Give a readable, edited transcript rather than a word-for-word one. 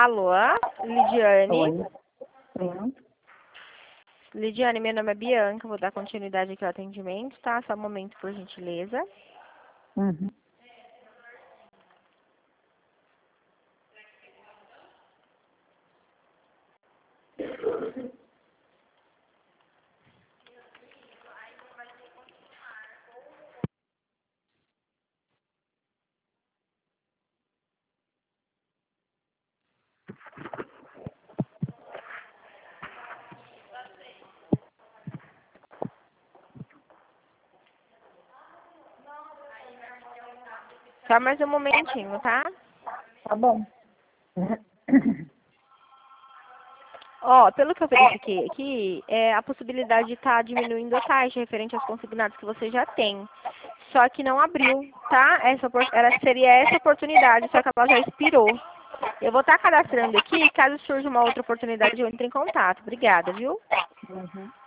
Alô, Lidiane? Oi. Sim. Lidiane, meu nome é Bianca, vou dar continuidade aqui ao atendimento, tá? Só um momento, por gentileza. Uhum. Só mais um momentinho, tá? Tá bom. Ó, pelo que eu verifiquei aqui, a possibilidade de estar diminuindo a taxa referente aos consignados que você já tem. Só que não abriu, tá? Seria essa oportunidade, só que ela já expirou. Eu vou estar cadastrando aqui, caso surja uma outra oportunidade, eu entre em contato. Obrigada, viu? Uhum.